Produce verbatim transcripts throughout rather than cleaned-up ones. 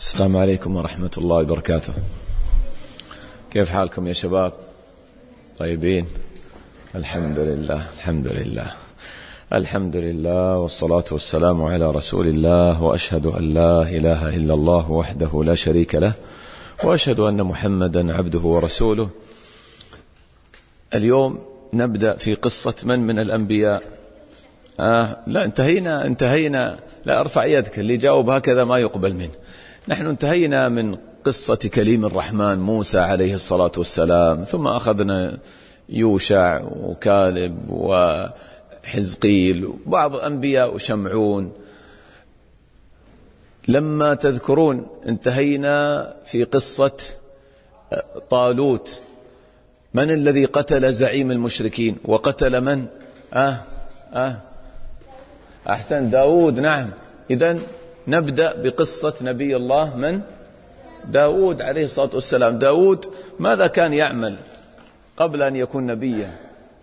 السلام عليكم ورحمة الله وبركاته. كيف حالكم يا شباب؟ طيبين؟ الحمد لله الحمد لله الحمد لله والصلاة والسلام على رسول الله، وأشهد أن لا إله إلا الله وحده لا شريك له، وأشهد أن محمدا عبده ورسوله. اليوم نبدأ في قصة من من الأنبياء؟ آه لا انتهينا انتهينا لا ارفع يدك، اللي جاوب هكذا ما يقبل منه. نحن انتهينا من قصة كليم الرحمن موسى عليه الصلاة والسلام، ثم أخذنا يوشع وكالب وحزقيل وبعض الأنبياء وشمعون. لما تذكرون انتهينا في قصة طالوت، من الذي قتل زعيم المشركين وقتل من؟ آه آه أحسن، داود. نعم، إذن نبدأ بقصة نبي الله من؟ داود عليه الصلاة والسلام. داود ماذا كان يعمل قبل أن يكون نبيا؟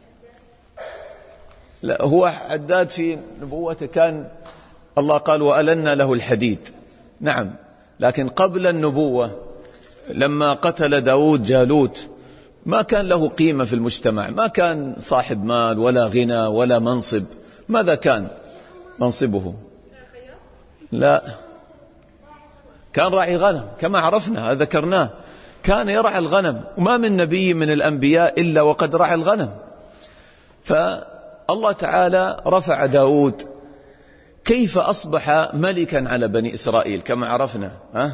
لا، هو حداد في نبوته، كان الله قال وألنا له الحديد. نعم، لكن قبل النبوة لما قتل داود جالوت ما كان له قيمة في المجتمع، ما كان صاحب مال ولا غنى ولا منصب. ماذا كان منصبه؟ لا، كان راعي غنم كما عرفنا، ذكرناه، كان يرعى الغنم، وما من نبي من الأنبياء إلا وقد رعى الغنم. فالله تعالى رفع داود. كيف أصبح ملكا على بني إسرائيل كما عرفنا؟ ها؟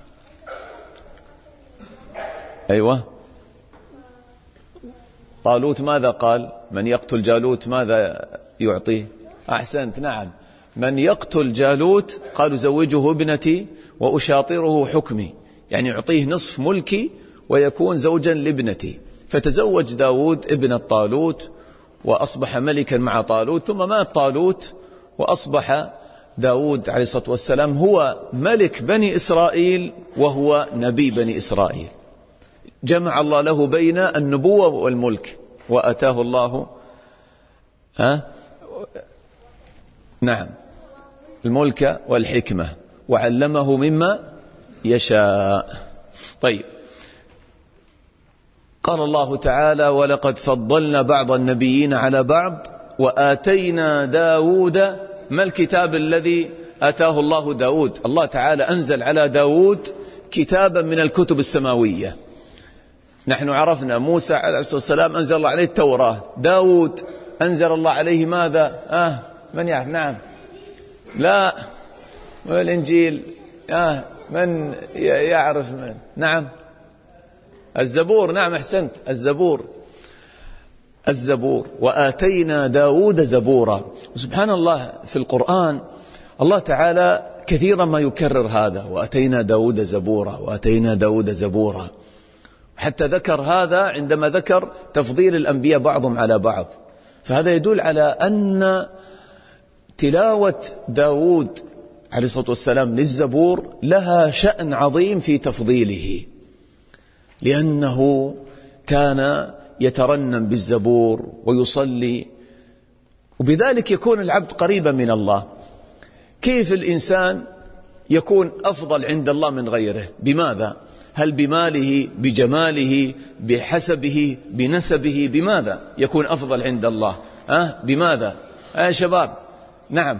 أيوة، طالوت ماذا قال؟ من يقتل جالوت ماذا يعطيه؟ أحسنت، نعم، من يقتل جالوت قالوا زوجه ابنتي وأشاطره حكمي، يعني يعطيه نصف ملكي ويكون زوجا لابنتي. فتزوج داود ابن طالوت وأصبح ملكا مع طالوت، ثم مات طالوت وأصبح داود عليه الصلاة والسلام هو ملك بني إسرائيل وهو نبي بني إسرائيل. جمع الله له بين النبوة والملك، وأتاه الله ها نعم الملك والحكمة، وعلمه مما يشاء. طيب، قال الله تعالى ولقد فضلنا بعض النبيين على بعض وآتينا داود ما الكتاب الذي آتاه الله داود؟ الله تعالى أنزل على داود كتابا من الكتب السماوية. نحن عرفنا موسى عليه الصلاة والسلام أنزل الله عليه التوراة، داود أنزل الله عليه ماذا؟ آه من يعرف؟ نعم، لا، والإنجيل. آه من يعرف؟ من؟ نعم، الزبور. نعم، أحسنت، الزبور الزبور وآتينا داود زبورا. وسبحان الله في القرآن الله تعالى كثيرا ما يكرر هذا، وآتينا داود زبورا وآتينا داود زبورا، حتى ذكر هذا عندما ذكر تفضيل الأنبياء بعضهم على بعض. فهذا يدل على أن تلاوة داود عليه الصلاة والسلام للزبور لها شأن عظيم في تفضيله، لأنه كان يترنم بالزبور ويصلي، وبذلك يكون العبد قريبا من الله. كيف الإنسان يكون أفضل عند الله من غيره؟ بماذا؟ هل بماله، بجماله، بحسبه، بنسبه؟ بماذا يكون أفضل عند الله؟ أه؟ بماذا يا شباب؟ نعم،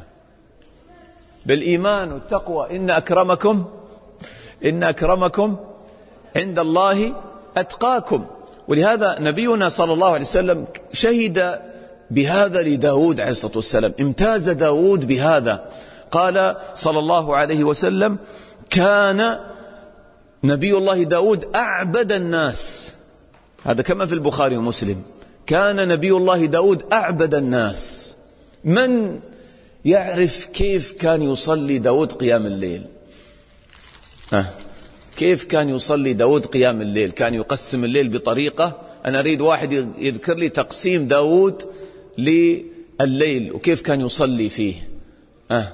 بالإيمان والتقوى. إن أكرمكم إن أكرمكم عند الله أتقاكم. ولهذا نبينا صلى الله عليه وسلم شهد بهذا لداود عليه الصلاة والسلام، امتاز داود بهذا. قال صلى الله عليه وسلم كان نبي الله داود أعبد الناس، هذا كما في البخاري ومسلم، كان نبي الله داود أعبد الناس. من يعرف كيف كان يصلي داود قيام الليل؟ أه. كيف كان يصلي داود قيام الليل؟ كان يقسم الليل بطريقة، أنا أريد واحد يذكر لي تقسيم داود لليل وكيف كان يصلي فيه. أه.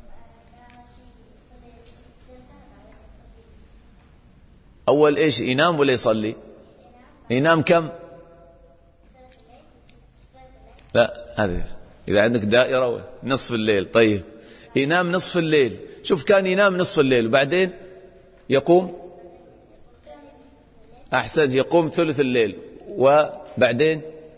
أول إيش، ينام ولا يصلي؟ ينام كم؟ لا، هذا إذا عندك دائرة نصف الليل. طيب، ينام نصف الليل. شوف، كان ينام نصف الليل وبعدين يقوم أحسن يقوم ثلث الليل، وبعدين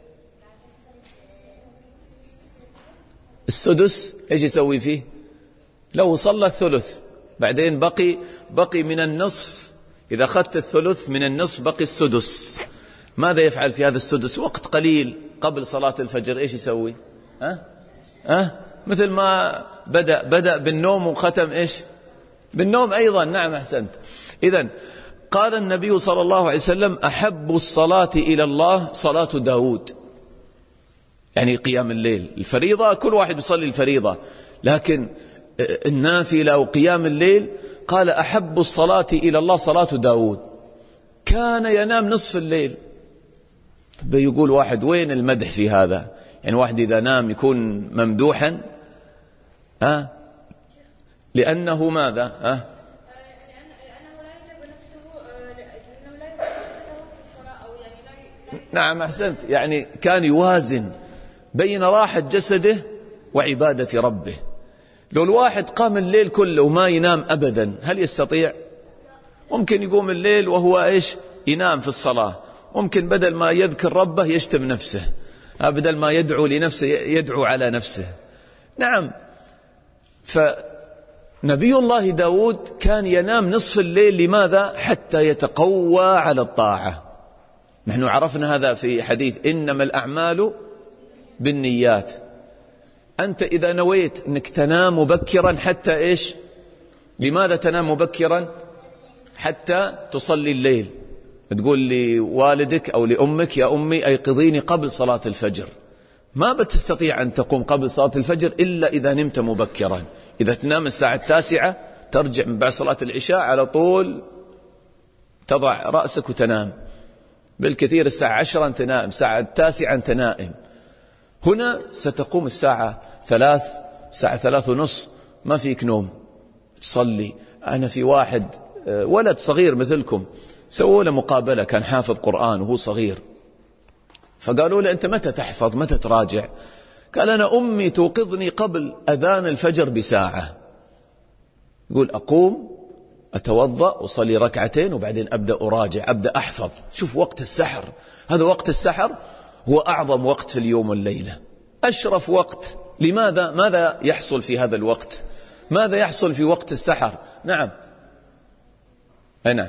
السدس إيش يسوي فيه؟ لو صلى الثلث بعدين بقي بقي من النصف، إذا أخذت الثلث من النصف بقي السدس، ماذا يفعل في هذا السدس؟ وقت قليل قبل صلاة الفجر إيش يسوي؟ أه؟ أه؟ مثل ما بدأ بدأ بالنوم وختم إيش؟ بالنوم أيضا. نعم أحسنت. إذن قال النبي صلى الله عليه وسلم أحب الصلاة إلى الله صلاة داود، يعني قيام الليل. الفريضة كل واحد يصلي الفريضة، لكن النافلة وقيام الليل قال أحب الصلاة إلى الله صلاة داود، كان ينام نصف الليل. يقول واحد وين المدح في هذا؟ يعني واحد إذا نام يكون ممدوحا؟ أه؟ لأنه ماذا؟ أه؟ نعم أحسنت، يعني كان يوازن بين راحة جسده وعبادة ربه. لو الواحد قام الليل كله وما ينام أبدا هل يستطيع؟ ممكن يقوم الليل وهو إيش؟ ينام في الصلاة، ممكن بدل ما يذكر ربه يشتم نفسه، بدل ما يدعو لنفسه يدعو على نفسه. نعم. فنبي الله داود كان ينام نصف الليل، لماذا؟ حتى يتقوى على الطاعة. نحن عرفنا هذا في حديث إنما الأعمال بالنيات. أنت إذا نويت أنك تنام مبكرا حتى إيش؟ لماذا تنام مبكرا؟ حتى تصلي الليل. تقول لوالدك أو لأمك يا أمي أيقظيني قبل صلاة الفجر، ما بتستطيع أن تقوم قبل صلاة الفجر إلا إذا نمت مبكرا. إذا تنام الساعة التاسعة ترجع من بعد صلاة العشاء على طول تضع رأسك وتنام، بالكثير الساعة عشرة أنت نائم، الساعة التاسعة أنت نائم. هنا ستقوم الساعة ثلاث، الساعة ثلاث ونص ما فيك نوم تصلي. أنا في واحد ولد صغير مثلكم سووا له مقابلة، كان حافظ قرآن وهو صغير، فقالوا له أنت متى تحفظ متى تراجع؟ قال أنا أمي توقظني قبل أذان الفجر بساعة، يقول أقوم أتوضأ وصلي ركعتين وبعدين أبدأ أراجع أبدأ أحفظ. شوف وقت السحر، هذا وقت السحر هو أعظم وقت في اليوم والليلة، أشرف وقت. لماذا؟ ماذا يحصل في هذا الوقت؟ ماذا يحصل في وقت السحر؟ نعم أي نعم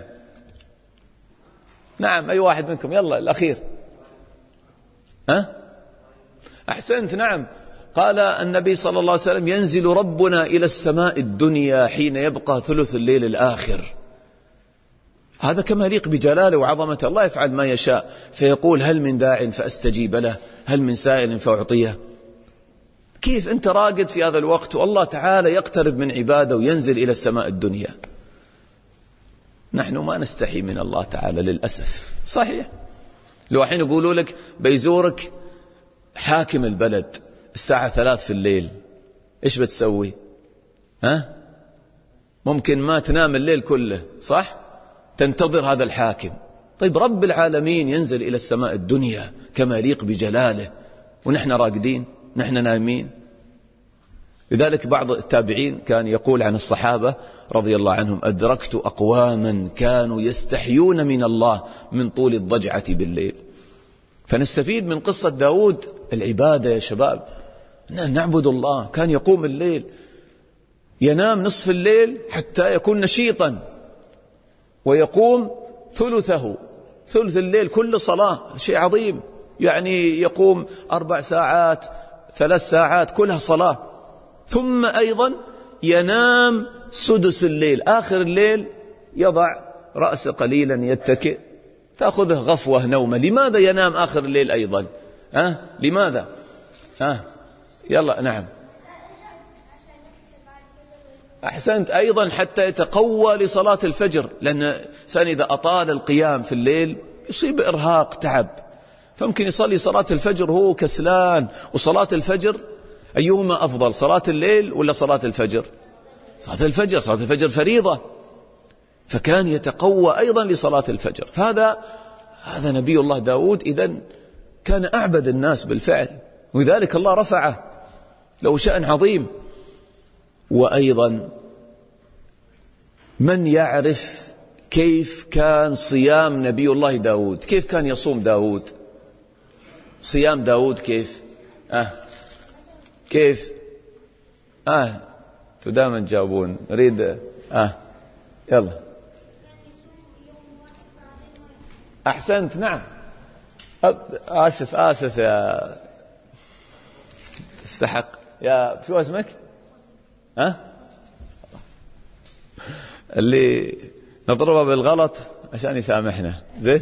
نعم أي واحد منكم يلا الأخير. أه؟ أحسنت. نعم قال النبي صلى الله عليه وسلم ينزل ربنا إلى السماء الدنيا حين يبقى ثلث الليل الآخر. هذا كما يليق بجلاله وعظمة الله، يفعل ما يشاء، فيقول هل من داع فأستجيب له، هل من سائل فأعطيه. كيف أنت راقد في هذا الوقت والله تعالى يقترب من عباده وينزل إلى السماء الدنيا؟ نحن ما نستحي من الله تعالى للأسف. صحيح لو حين يقولوا لك بيزورك حاكم البلد الساعة ثلاث في الليل إيش بتسوي؟ ها؟ ممكن ما تنام الليل كله، صح؟ تنتظر هذا الحاكم. طيب رب العالمين ينزل إلى السماء الدنيا كما يليق بجلاله ونحن راقدين، نحن نايمين. لذلك بعض التابعين كان يقول عن الصحابة رضي الله عنهم أدركت أقواما كانوا يستحيون من الله من طول الضجعة بالليل. فنستفيد من قصة داود العبادة يا شباب، نعبد الله. كان يقوم الليل ينام نصف الليل حتى يكون نشيطا، ويقوم ثلثه، ثلث الليل كل صلاة، شيء عظيم. يعني يقوم أربع ساعات ثلاث ساعات كلها صلاة، ثم أيضا ينام سدس الليل، آخر الليل يضع رأسه قليلا يتكئ، تأخذه غفوة نومة. لماذا ينام آخر الليل أيضا؟ أه؟ لماذا؟ أه؟ يلا نعم أحسنت. أيضا حتى يتقوى لصلاة الفجر، لأن الإنسان إذا أطال القيام في الليل يصيب إرهاق تعب، فممكن يصلي صلاة الفجر هو كسلان. وصلاة الفجر أيهما أفضل، صلاة الليل ولا صلاة الفجر؟ صلاة الفجر، صلاة الفجر فريضة، فكان يتقوى أيضا لصلاة الفجر. فهذا هذا نبي الله داود إذن كان أعبد الناس بالفعل، ولذلك الله رفعه له شأن عظيم. وأيضا من يعرف كيف كان صيام نبي الله داود؟ كيف كان يصوم داود؟ صيام داود كيف؟ آه كيف؟ آه دائما تجاوبون، نريد آه يلا. أحسنت، نعم. آسف آسف يا استحق يا شو اسمك؟ ها أه؟ اللي نضربه بالغلط عشان يسامحنا. زين.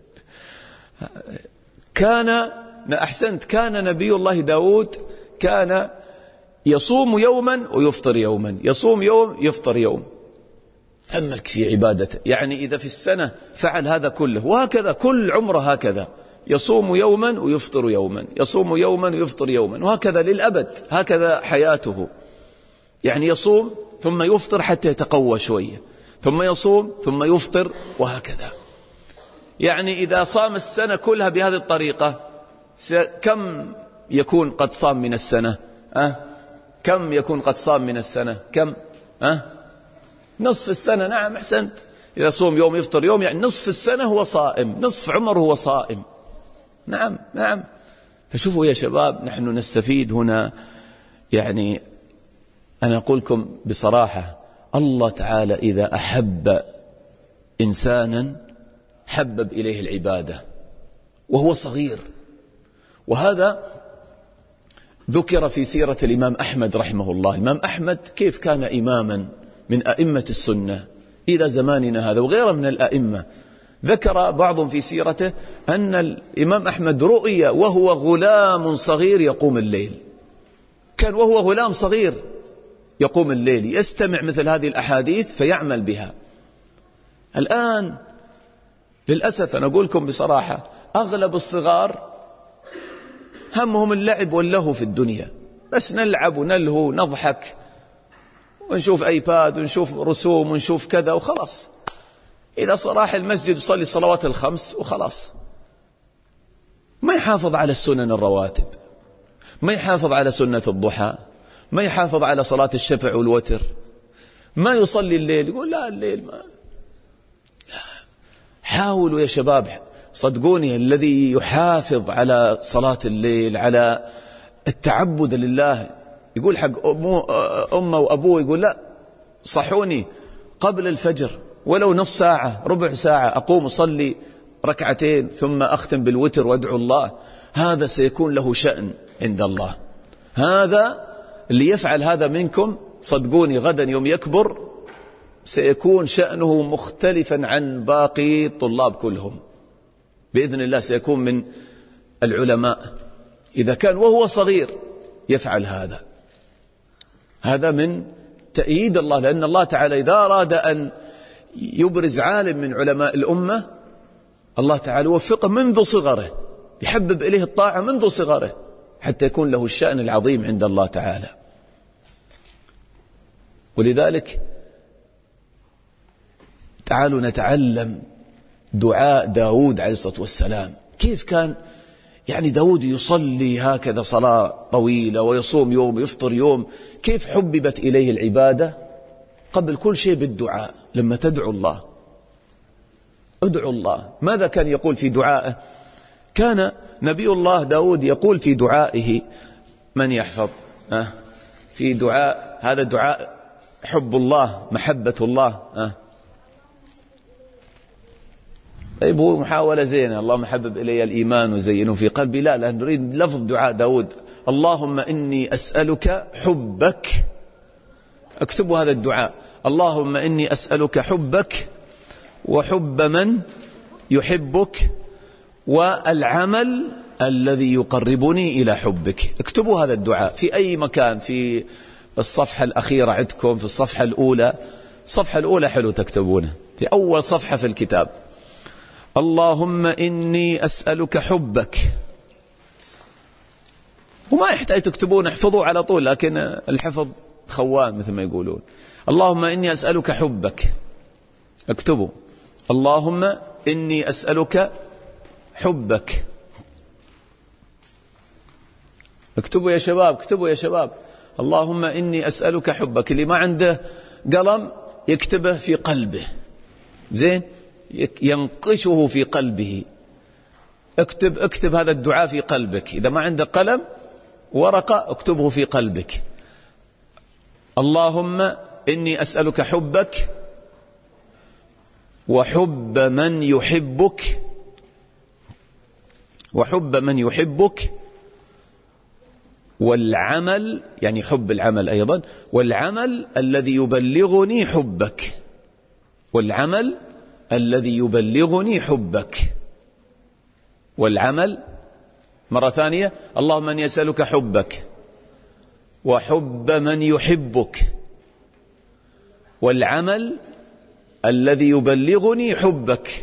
كان أحسنت كان نبي الله داود كان يصوم يوما ويفطر يوما، يصوم يوم يفطر يوم، تأملك في عبادته. يعني إذا في السنة فعل هذا كله، وهكذا كل عمره هكذا، يصوم يوما ويفطر يوما، يصوم يوما ويفطر يوما، وهكذا للأبد، هكذا حياته. يعني يصوم ثم يفطر حتى يتقوى شوية، ثم يصوم ثم يفطر، وهكذا. يعني إذا صام السنة كلها بهذه الطريقة كم يكون قد صام من السنة؟ أه؟ كم يكون قد صام من السنة؟ كم؟ أه؟ نصف السنة. نعم أحسنت. إذا صوم يوم يفطر يوم يعني نصف السنة هو صائم، نصف عمره هو صائم. نعم نعم. فشوفوا يا شباب، نحن نستفيد هنا. يعني أنا أقول لكم بصراحة، الله تعالى إذا أحب إنسانا حبب إليه العبادة وهو صغير. وهذا ذكر في سيرة الإمام أحمد رحمه الله. الإمام أحمد كيف كان إماما من أئمة السنة إلى زماننا هذا، وغيره من الأئمة. ذكر بعضهم في سيرته أن الإمام أحمد رؤي وهو غلام صغير يقوم الليل. كان وهو غلام صغير يقوم الليل، يستمع مثل هذه الأحاديث فيعمل بها. الآن للأسف أنا أقول لكم بصراحة، أغلب الصغار همهم اللعب واللهو في الدنيا، بس نلعب ونلهو ونضحك ونشوف ايباد ونشوف رسوم ونشوف كذا وخلاص. إذا صراح المسجد يصلي الصلوات الخمس وخلاص، ما يحافظ على السنن الرواتب، ما يحافظ على سنة الضحى، ما يحافظ على صلاة الشفع والوتر، ما يصلي الليل. يقول لا الليل ما لا. حاولوا يا شباب، صدقوني، الذي يحافظ على صلاة الليل، على التعبد لله، يقول حق أمه وأبوه، يقول لا صحوني قبل الفجر ولو نص ساعة ربع ساعة، أقوم أصلي ركعتين ثم أختم بالوتر وأدعو الله. هذا سيكون له شأن عند الله. هذا اللي يفعل هذا منكم، صدقوني غدا يوم يكبر سيكون شأنه مختلفا عن باقي الطلاب كلهم بإذن الله. سيكون من العلماء إذا كان وهو صغير يفعل هذا. هذا من تأييد الله، لأن الله تعالى إذا أراد أن يبرز عالم من علماء الأمة، الله تعالى وفقه منذ صغره، يحبب إليه الطاعة منذ صغره حتى يكون له الشأن العظيم عند الله تعالى. ولذلك تعالوا نتعلم دعاء داود عليه الصلاة والسلام. كيف كان يعني داود يصلي هكذا صلاة طويلة ويصوم يوم ويفطر يوم. كيف حببت إليه العبادة؟ قبل كل شيء بالدعاء. لما تدعو الله، ادعو الله. ماذا كان يقول في دعائه؟ كان نبي الله داود يقول في دعائه، من يحفظ أه؟ في دعاء هذا دعاء حب الله، محبة الله أه؟ طيب هو محاولة زينة، اللهم حبب إلي الإيمان وزينه في قلبي. لا لا، نريد لفظ دعاء داود، اللهم إني أسألك حبك. اكتبوا هذا الدعاء، اللهم إني أسألك حبك وحب من يحبك والعمل الذي يقربني إلى حبك. اكتبوا هذا الدعاء في أي مكان، في الصفحة الأخيرة عندكم، في الصفحة الأولى. الصفحة الأولى حلو تكتبونه، في أول صفحة في الكتاب، اللهم إني أسألك حبك. وما يحتاج تكتبون، احفظوا على طول، لكن الحفظ خوان مثل ما يقولون. اللهم إني أسألك حبك. اكتبوا اللهم إني أسألك حبك. اكتبوا يا شباب، اكتبوا يا شباب، اللهم إني أسألك حبك. اللي ما عنده قلم يكتبه في قلبه، زين، ينقشه في قلبه. اكتب اكتب هذا الدعاء في قلبك. إذا ما عندك قلم ورقة اكتبه في قلبك. اللهم إني أسألك حبك وحب من يحبك وحب من يحبك والعمل، يعني حب العمل أيضا، والعمل الذي يبلغني حبك والعمل الذي يبلغني حبك والعمل. مرة ثانية، اللهم أني أسألك حبك وحب من يحبك والعمل الذي يبلغني حبك.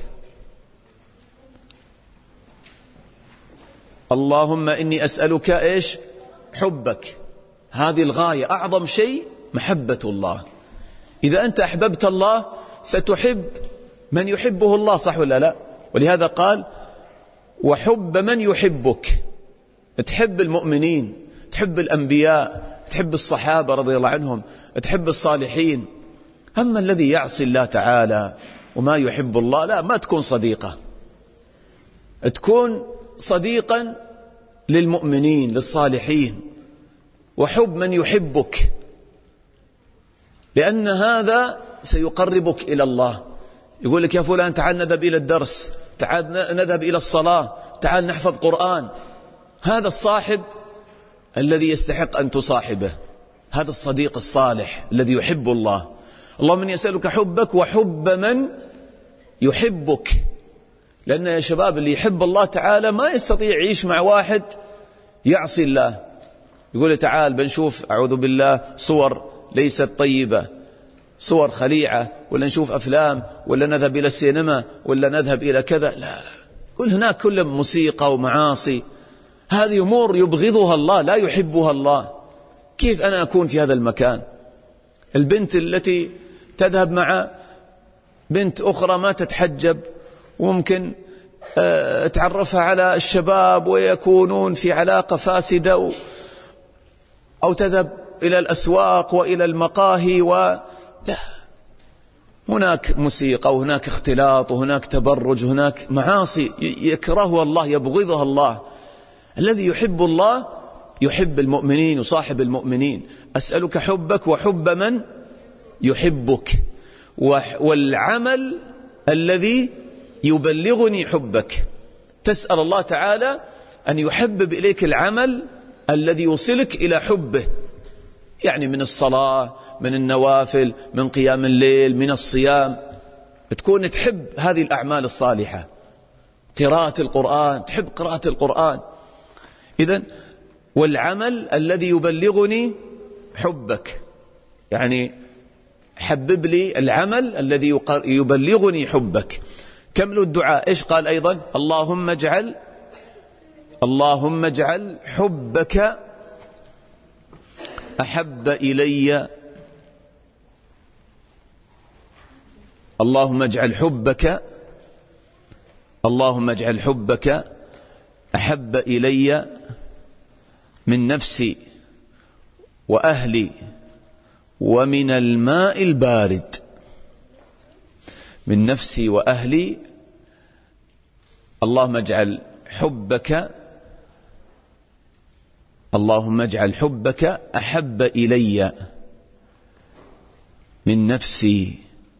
اللهم إني أسألك إيش؟ حبك. هذه الغاية، أعظم شيء محبة الله. إذا أنت أحببت الله ستحب من يحبه الله، صح ولا لا؟ ولهذا قال وحب من يحبك. تحب المؤمنين، تحب الأنبياء، تحب الصحابة رضي الله عنهم، تحب الصالحين. أما الذي يعصي الله تعالى وما يحب الله، لا، ما تكون صديقة. تكون صديقا للمؤمنين للصالحين. وحب من يحبك، لأن هذا سيقربك إلى الله. يقول لك يا فلان تعال نذهب إلى الدرس، تعال نذهب إلى الصلاة، تعال نحفظ قرآن. هذا الصاحب الذي يستحق أن تصاحبه، هذا الصديق الصالح الذي يحب الله. اللهم إني أسألك حبك وحب من يحبك. لأن يا شباب اللي يحب الله تعالى ما يستطيع يعيش مع واحد يعصي الله. يقول لي تعال بنشوف أعوذ بالله صور ليست طيبة، صور خليعة، ولا نشوف أفلام، ولا نذهب إلى السينما، ولا نذهب إلى كذا. لا، كل هناك كل موسيقى ومعاصي. هذه أمور يبغضها الله، لا يحبها الله. كيف أنا أكون في هذا المكان؟ البنت التي تذهب مع بنت أخرى ما تتحجب، وممكن تعرفها على الشباب ويكونون في علاقة فاسدة، أو تذهب إلى الأسواق وإلى المقاهي و... لا، هناك موسيقى وهناك اختلاط وهناك تبرج وهناك معاصي يكرهها الله، يبغضها الله. الذي يحب الله يحب المؤمنين وصاحب المؤمنين. أسألك حبك وحب من يحبك والعمل الذي يبلغني حبك. تسأل الله تعالى أن يحبب إليك العمل الذي يوصلك إلى حبه، يعني من الصلاة، من النوافل، من قيام الليل، من الصيام. تكون تحب هذه الأعمال الصالحة، قراءة القرآن، تحب قراءة القرآن. إذن والعمل الذي يبلغني حبك، يعني حبب لي العمل الذي يبلغني حبك. كملوا الدعاء. إيش قال أيضا؟ اللهم اجعل اللهم اجعل حبك أحب إلي اللهم اجعل حبك اللهم اجعل حبك أحب إلي من نفسي وأهلي ومن الماء البارد. من نفسي وأهلي. اللهم اجعل حبك اللهم اجعل حبك أحب إلي من نفسي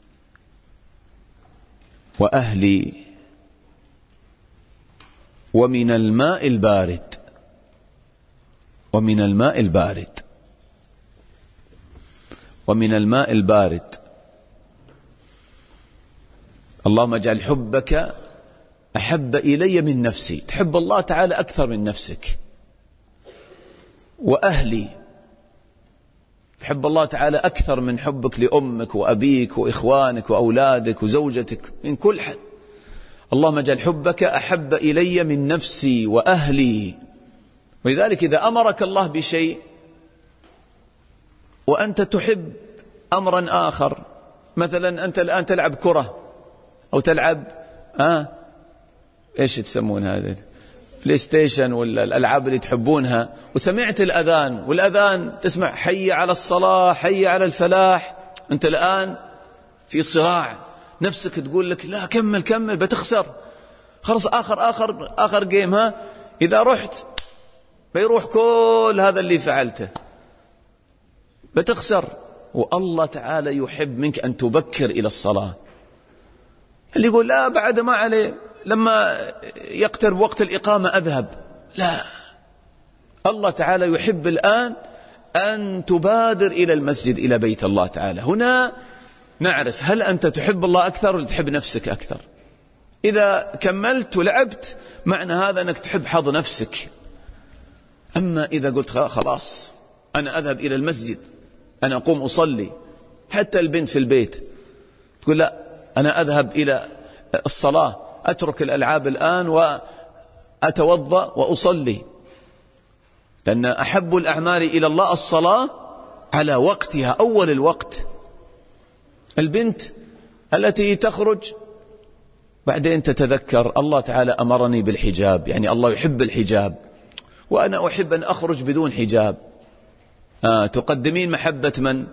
وأهلي ومن الماء البارد ومن الماء البارد ومن الماء البارد. اللهم اجعل حبك أحب إلي من نفسي. تحب الله تعالى أكثر من نفسك. وأهلي، تحب الله تعالى أكثر من حبك لأمك وأبيك وإخوانك وأولادك وزوجتك، من كل حد. اللهم اجعل حبك أحب إلي من نفسي وأهلي. ولذلك إذا أمرك الله بشيء وأنت تحب أمرا آخر، مثلا أنت الآن تلعب كرة أو تلعب آه إيش تسمون هذا بلاي ستيشن ولا الألعاب اللي تحبونها، وسمعت الأذان، والأذان تسمع حي على الصلاة حي على الفلاح، أنت الآن في صراع نفسك تقول لك لا كمل كمل بتخسر، خلص آخر آخر آخر جيم، ها إذا رحت بيروح كل هذا اللي فعلته، بتخسر. والله تعالى يحب منك أن تبكر إلى الصلاة. اللي يقول لا بعد ما عليه، لما يقترب وقت الإقامة أذهب، لا، الله تعالى يحب الآن أن تبادر إلى المسجد، إلى بيت الله تعالى. هنا نعرف هل أنت تحب الله أكثر ولا تحب نفسك أكثر. إذا كملت ولعبت معنى هذا أنك تحب حظ نفسك. أما إذا قلت خلاص أنا أذهب إلى المسجد، أنا أقوم أصلي، حتى البنت في البيت تقول لا أنا أذهب إلى الصلاة، أترك الألعاب الآن وأتوضأ وأصلي، لأن أحب الأعمال إلى الله الصلاة على وقتها أول الوقت. البنت التي تخرج بعدين تتذكر الله تعالى أمرني بالحجاب، يعني الله يحب الحجاب وأنا أحب أن أخرج بدون حجاب. آه تقدمين محبة من؟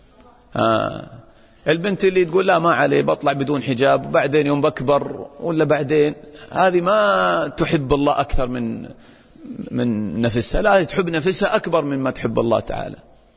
آه البنت اللي تقول لا ما عليه بطلع بدون حجاب، وبعدين يوم بكبر ولا بعدين، هذه ما تحب الله أكثر من من نفسها، لا تحب نفسها أكبر مما تحب الله تعالى.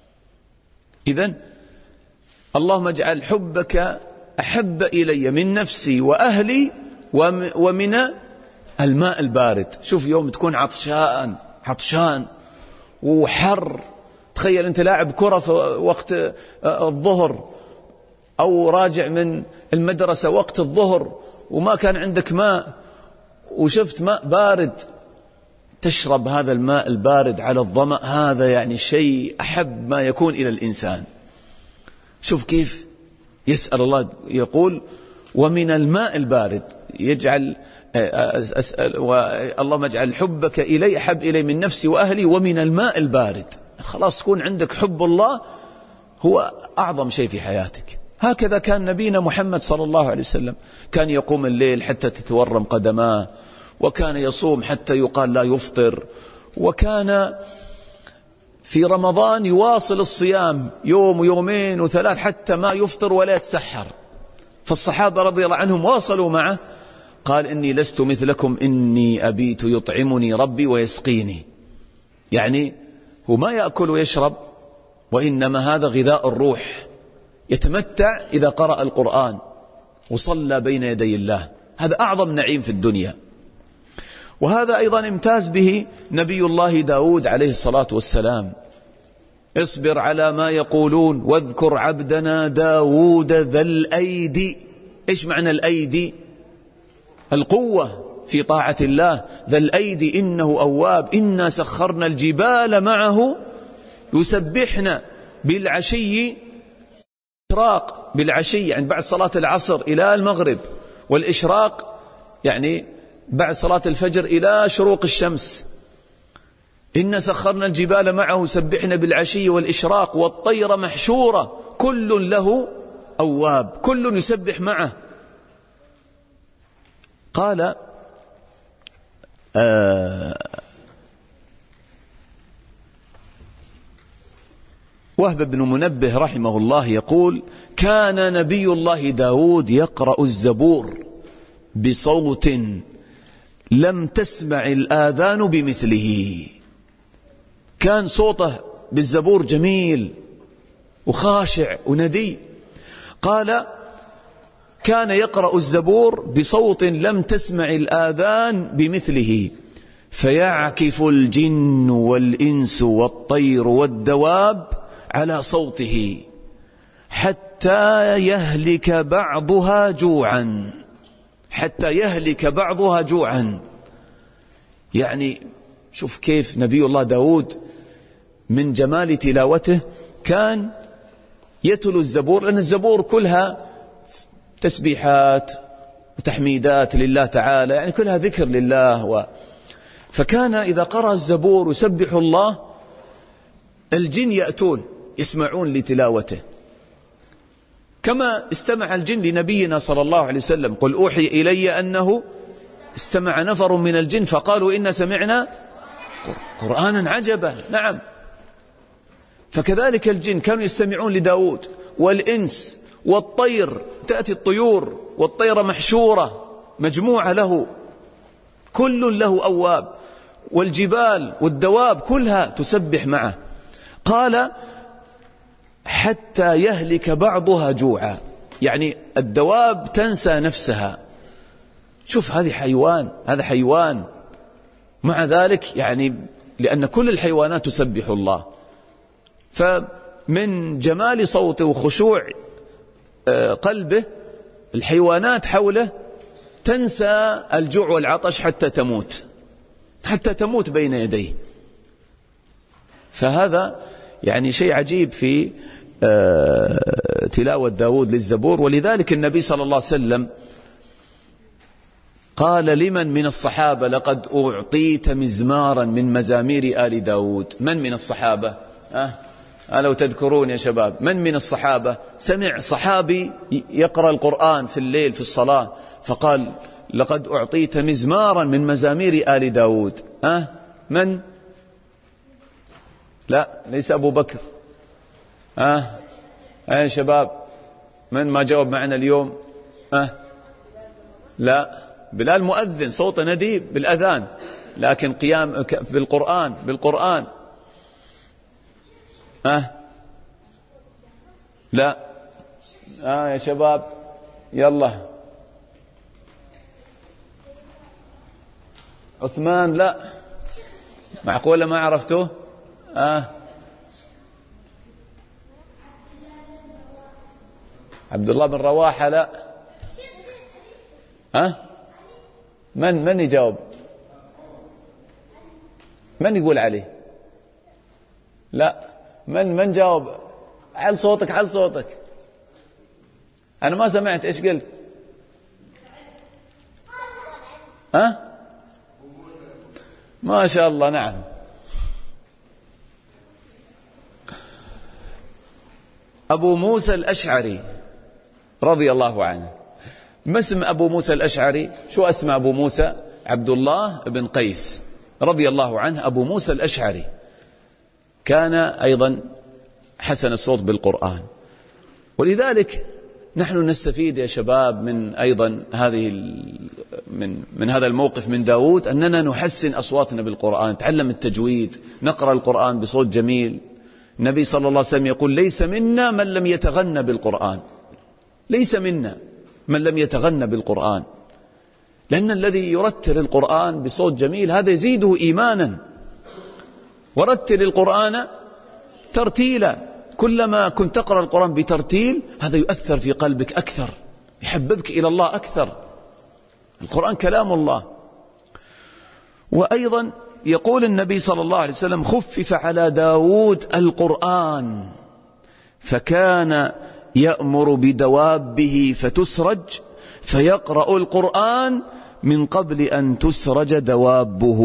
إذن اللهم اجعل حبك أحب إلي من نفسي وأهلي ومن الماء البارد. شوف يوم تكون عطشان عطشان وحر، تخيل أنت لاعب كرة في وقت الظهر أو راجع من المدرسة وقت الظهر وما كان عندك ماء وشفت ماء بارد، تشرب هذا الماء البارد على الظمأ، هذا يعني شيء أحب ما يكون إلى الإنسان. شوف كيف يسأل الله، يقول ومن الماء البارد، يجعل أسأل اللهم اجعل حبك إلي أحب إلي من نفسي وأهلي ومن الماء البارد. خلاص تكون عندك حب الله هو أعظم شيء في حياتك. هكذا كان نبينا محمد صلى الله عليه وسلم، كان يقوم الليل حتى تتورم قدماه، وكان يصوم حتى يقال لا يفطر، وكان في رمضان يواصل الصيام يوم ويومين وثلاث حتى ما يفطر ولا يتسحر. فالصحابة رضي الله عنهم واصلوا معه، قال إني لست مثلكم إني أبيت يطعمني ربي ويسقيني، يعني هو ما يأكل ويشرب، وإنما هذا غذاء الروح، يتمتع إذا قرأ القرآن وصلى بين يدي الله، هذا أعظم نعيم في الدنيا. وهذا أيضا امتاز به نبي الله داود عليه الصلاة والسلام، اصبر على ما يقولون واذكر عبدنا داود ذا الأيدي. إيش معنى الأيدي؟ القوة في طاعة الله. ذا الأيدي إنه أواب، إنا سخرنا الجبال معه يسبحنا بالعشي إشراق، بالعشي يعني بعد صلاة العصر إلى المغرب، والإشراق يعني بعد صلاة الفجر إلى شروق الشمس. إن سخرنا الجبال معه يسبحنا بالعشي والإشراق والطير محشورة كل له أواب، كل يسبح معه. قال آه وهب بن منبه رحمه الله يقول كان نبي الله داود يقرأ الزبور بصوت لم تسمع الآذان بمثله. كان صوته بالزبور جميل وخاشع وندي. قال كان يقرأ الزبور بصوت لم تسمع الآذان بمثله، فيعكف الجن والإنس والطير والدواب على صوته حتى يهلك بعضها جوعا، حتى يهلك بعضها جوعا. يعني شوف كيف نبي الله داود من جمال تلاوته كان يتلو الزبور، لأن الزبور كلها تسبيحات وتحميدات لله تعالى، يعني كلها ذكر لله و... فكان إذا قرأ الزبور يسبح الله الجن يأتون يسمعون لتلاوته، كما استمع الجن لنبينا صلى الله عليه وسلم. قل أوحي إلي أنه استمع نفر من الجن فقالوا إن سمعنا قرآنا عجبا. نعم، فكذلك الجن كانوا يستمعون لداود، والإنس والطير، تأتي الطيور والطير محشورة مجموعة له، كل له أواب، والجبال والدواب كلها تسبح معه. قال حتى يهلك بعضها جوعا، يعني الدواب تنسى نفسها. شوف هذه حيوان، هذا حيوان، مع ذلك يعني لأن كل الحيوانات تسبح الله. فمن جمال صوته وخشوع قلبه الحيوانات حوله تنسى الجوع والعطش حتى تموت، حتى تموت بين يديه. فهذا يعني شيء عجيب في تلاوة داود للزبور. ولذلك النبي صلى الله عليه وسلم قال لمن من الصحابة لقد أعطيت مزمارا من مزامير آل داود. من من الصحابة؟ أه؟ لو تذكرون يا شباب، من من الصحابة سمع صحابي يقرأ القرآن في الليل في الصلاة فقال لقد أعطيت مزمارا من مزامير آل داود؟ أه؟ من؟ لا ليس أبو بكر. أه؟ أه يا شباب، من ما جاوب معنا اليوم؟ أه؟ لا، بلال مؤذن صوت نديب بالأذان، لكن قيام بالقرآن بالقرآن أه؟ لا. آه يا شباب يلا. عثمان لا، معقولة ما عرفتوه؟ آه عبد الله بن رواحة لا. ها أه؟ من من يجاوب؟ من يقول عليه؟ لا، من من جاوب؟ عل صوتك عل صوتك. أنا ما سمعت إيش قلت. ها أه؟ ما شاء الله. نعم. أبو موسى الأشعري رضي الله عنه. ما اسم أبو موسى الأشعري؟ شو اسم أبو موسى؟ عبد الله بن قيس رضي الله عنه. أبو موسى الأشعري كان أيضا حسن الصوت بالقرآن. ولذلك نحن نستفيد يا شباب من أيضا هذه من من هذا الموقف من داود، أننا نحسن أصواتنا بالقرآن، نتعلم التجويد، نقرأ القرآن بصوت جميل. النبي صلى الله عليه وسلم يقول ليس منا من لم يتغنى بالقرآن، ليس منا من لم يتغنى بالقرآن، لأن الذي يرتل القرآن بصوت جميل هذا يزيده إيمانا. ورتل القرآن ترتيلا، كلما كنت تقرأ القرآن بترتيل هذا يؤثر في قلبك أكثر، يحببك إلى الله أكثر. القرآن كلام الله. وأيضا يقول النبي صلى الله عليه وسلم خفف على داود القرآن فكان يأمر بدوابه فتسرج فيقرأ القرآن من قبل أن تسرج دوابه.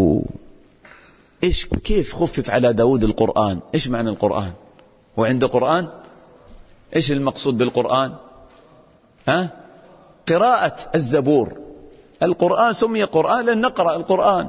إيش كيف خفف على داود القرآن؟ إيش معنى القرآن؟ وعنده قرآن؟ إيش المقصود بالقرآن؟ ها؟ قراءة الزبور. القرآن سمي قرآن لأن نقرأ القرآن.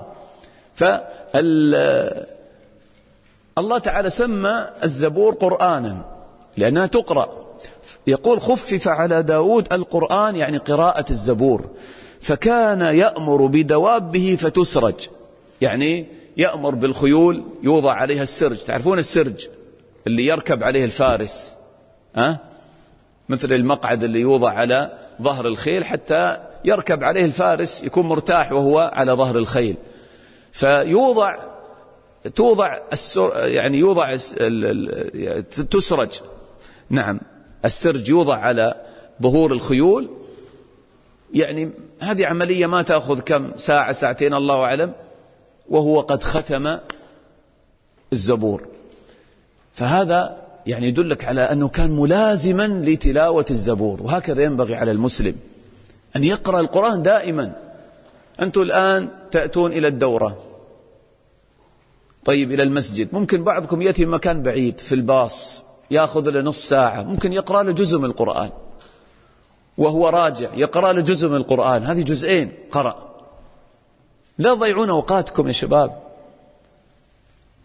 فالله تعالى سمى الزبور قرآنا لأنها تقرأ. يقول خفف على داود القرآن يعني قراءة الزبور. فكان يأمر بدوابه فتسرج، يعني يأمر بالخيول يوضع عليها السرج. تعرفون السرج اللي يركب عليه الفارس، ها؟ مثل المقعد اللي يوضع على ظهر الخيل حتى يركب عليه الفارس يكون مرتاح وهو على ظهر الخيل. فيوضع توضع السر يعني يوضع تسرج، نعم السرج يوضع على ظهور الخيول. يعني هذه عملية ما تأخذ كم ساعة ساعتين الله أعلم، وهو قد ختم الزبور. فهذا يعني يدلك على أنه كان ملازما لتلاوة الزبور. وهكذا ينبغي على المسلم أن يقرأ القرآن دائما. أنتم الآن تأتون إلى الدورة، طيب إلى المسجد، ممكن بعضكم يأتي مكان بعيد في الباص يأخذ له نص ساعة، ممكن يقرأ له جزء من القرآن وهو راجع يقرأ له جزء من القرآن، هذه جزئين قرأ. لا تضيعون أوقاتكم يا شباب.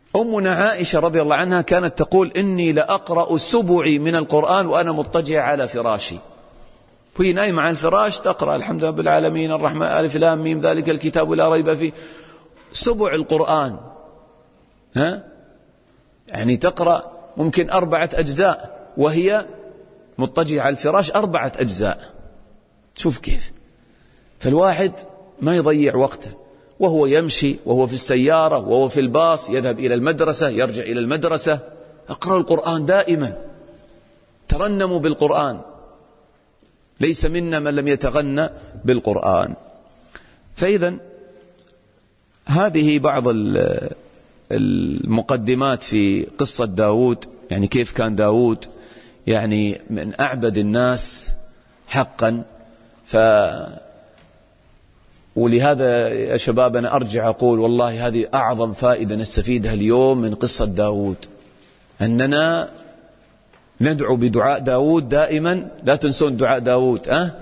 أمنا عائشة رضي الله عنها كانت تقول إني لأقرأ سبعي من القرآن وأنا مضطجع على فراشي، وهي نايمة على الفراش تقرأ الحمد لله بالعالمين الرحمن ألف لام ميم ذلك الكتاب لا ريب فيه، سبع القرآن، ها يعني تقرأ ممكن أربعة أجزاء وهي مضطجعة على الفراش أربعة أجزاء. شوف كيف. فالواحد ما يضيع وقته وهو يمشي وهو في السيارة وهو في الباص، يذهب إلى المدرسة يرجع إلى المدرسة، اقرأ القرآن دائما، ترنموا بالقرآن، ليس منا من لم يتغنى بالقرآن. فإذا هذه بعض المقدمات في قصة داود، يعني كيف كان داود يعني من أعبد الناس حقا. ف ولهذا يا شباب أنا أرجع أقول والله هذه أعظم فائدة نستفيدها اليوم من قصة داود، أننا ندعو بدعاء داود دائما، لا تنسون دعاء داود، أه؟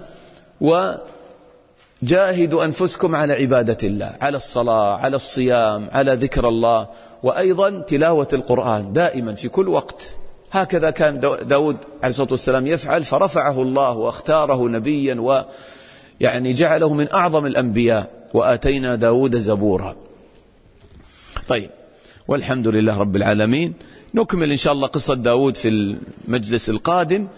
وجاهدوا أنفسكم على عبادة الله، على الصلاة، على الصيام، على ذكر الله، وأيضا تلاوة القرآن دائما في كل وقت. هكذا كان داود عليه الصلاة والسلام يفعل، فرفعه الله واختاره نبيا ويعني جعله من أعظم الأنبياء، وآتينا داود زبورا. طيب، والحمد لله رب العالمين. نكمل إن شاء الله قصة داود في المجلس القادم.